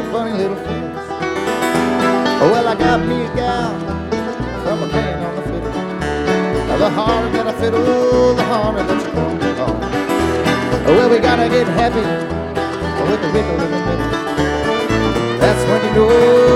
funny little face. Oh, well, I got me a gal from a playing on the fiddle. The harder that I fiddle, the harder that you're going to go. Well, we gotta get happy with the wiggle in the middle. That's when you know